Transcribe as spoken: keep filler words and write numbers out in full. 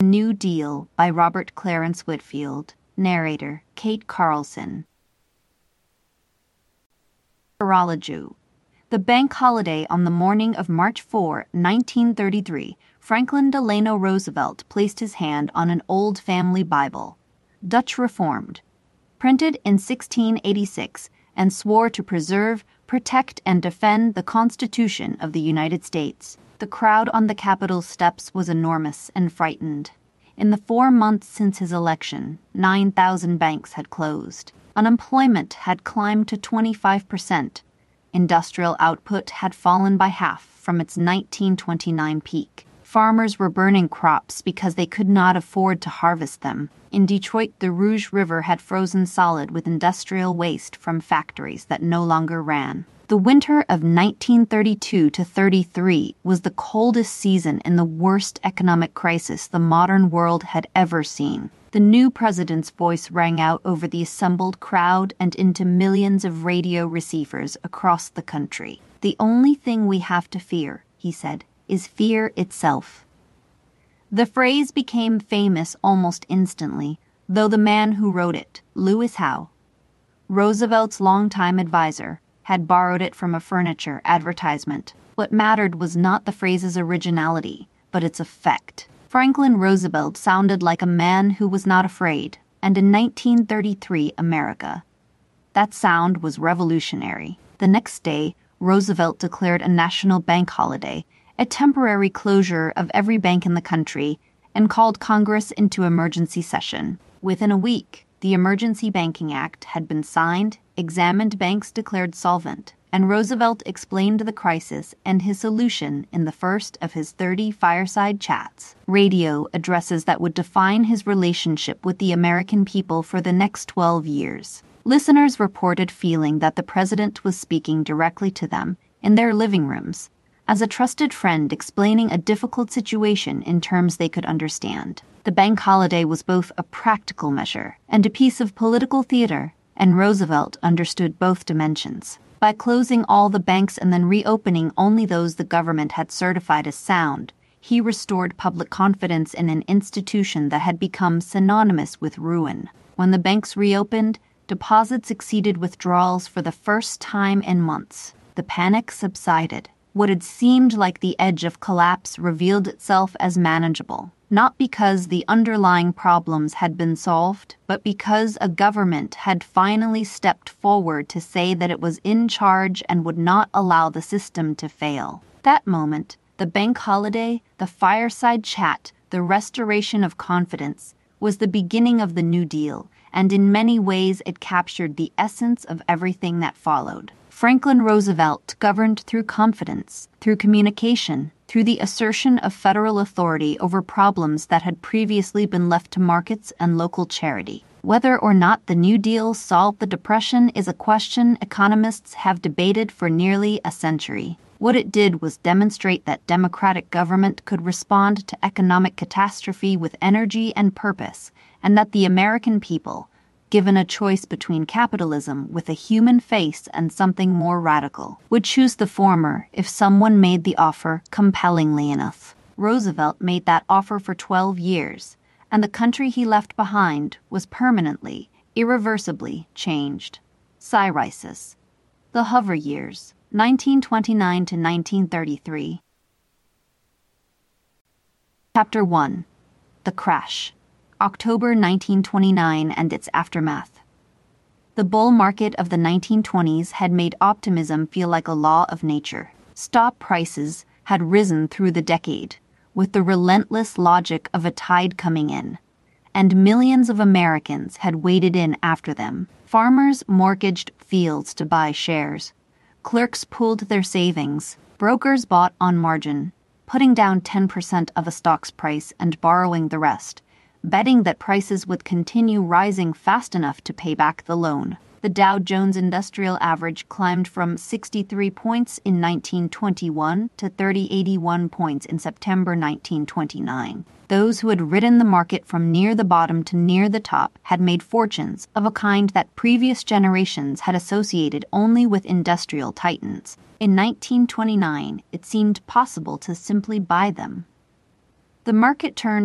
New Deal by Robert Clarence Whitfield. Narrator, Kate Carlson. Horologiw. The bank holiday on the morning of March fourth, nineteen thirty-three, Franklin Delano Roosevelt placed his hand on an old family Bible, Dutch Reformed, printed in sixteen eighty-six, and swore to preserve, protect, and defend the Constitution of the United States. The crowd on the Capitol steps was enormous and frightened. In the four months since his election, nine thousand banks had closed. Unemployment had climbed to twenty-five percent. Industrial output had fallen by half from its nineteen twenty-nine peak. Farmers were burning crops because they could not afford to harvest them. In Detroit, the Rouge River had frozen solid with industrial waste from factories that no longer ran. The winter of nineteen thirty-two to thirty-three was the coldest season in the worst economic crisis the modern world had ever seen. The new president's voice rang out over the assembled crowd and into millions of radio receivers across the country. "The only thing we have to fear," he said, "is fear itself." The phrase became famous almost instantly, though the man who wrote it, Lewis Howe, Roosevelt's longtime advisor, had borrowed it from a furniture advertisement. What mattered was not the phrase's originality, but its effect. Franklin Roosevelt sounded like a man who was not afraid, and in nineteen thirty-three America, that sound was revolutionary. The next day, Roosevelt declared a national bank holiday, a temporary closure of every bank in the country, and called Congress into emergency session. Within a week, the Emergency Banking Act had been signed, examined banks declared solvent, and Roosevelt explained the crisis and his solution in the first of his thirty fireside chats, radio addresses that would define his relationship with the American people for the next twelve years. Listeners reported feeling that the president was speaking directly to them in their living rooms, as a trusted friend explaining a difficult situation in terms they could understand. The bank holiday was both a practical measure and a piece of political theater, and Roosevelt understood both dimensions. By closing all the banks and then reopening only those the government had certified as sound, he restored public confidence in an institution that had become synonymous with ruin. When the banks reopened, deposits exceeded withdrawals for the first time in months. The panic subsided. What had seemed like the edge of collapse revealed itself as manageable, not because the underlying problems had been solved, but because a government had finally stepped forward to say that it was in charge and would not allow the system to fail. That moment, the bank holiday, the fireside chat, the restoration of confidence, was the beginning of the New Deal, and in many ways it captured the essence of everything that followed. Franklin Roosevelt governed through confidence, through communication, through the assertion of federal authority over problems that had previously been left to markets and local charity. Whether or not the New Deal solved the Depression is a question economists have debated for nearly a century. What it did was demonstrate that democratic government could respond to economic catastrophe with energy and purpose, and that the American people, given a choice between capitalism with a human face and something more radical, would choose the former if someone made the offer compellingly enough. Roosevelt made that offer for twelve years, and the country he left behind was permanently, irreversibly changed. Cyrus. The Hoover Years, nineteen twenty-nine to nineteen thirty-three. Chapter one. The Crash. October nineteen twenty-nine and its aftermath. The bull market of the nineteen twenties had made optimism feel like a law of nature. Stock prices had risen through the decade, with the relentless logic of a tide coming in, and millions of Americans had waded in after them. Farmers mortgaged fields to buy shares. Clerks pooled their savings. Brokers bought on margin, putting down ten percent of a stock's price and borrowing the rest, betting that prices would continue rising fast enough to pay back the loan. The Dow Jones Industrial Average climbed from sixty-three points in nineteen twenty-one to thirty eighty-one points in September nineteen twenty-nine. Those who had ridden the market from near the bottom to near the top had made fortunes of a kind that previous generations had associated only with industrial titans. In nineteen twenty-nine, it seemed possible to simply buy them. The market turned